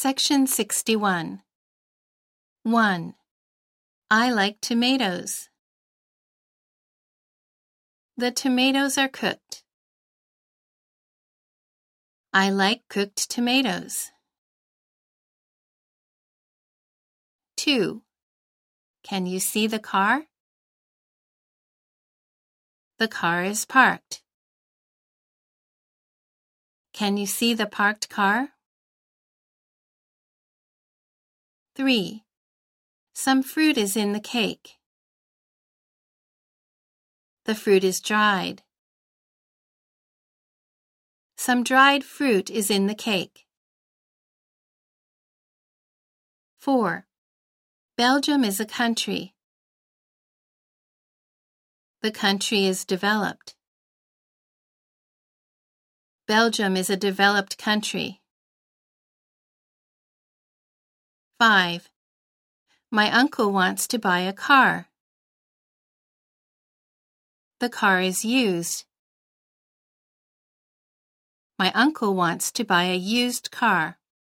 Section 61. 1. I like tomatoes. The tomatoes are cooked. I like cooked tomatoes. 2. Can you see the car? The car is parked. Can you see the parked car? 3. Some fruit is in the cake. The fruit is dried. Some dried fruit is in the cake. 4. Belgium is a country. The country is developed. Belgium is a developed country. 5. My uncle wants to buy a car. The car is used. My uncle wants to buy a used car.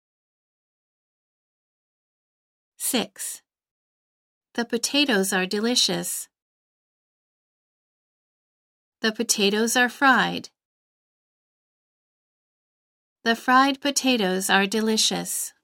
6. The potatoes are delicious. The potatoes are fried. The fried potatoes are delicious.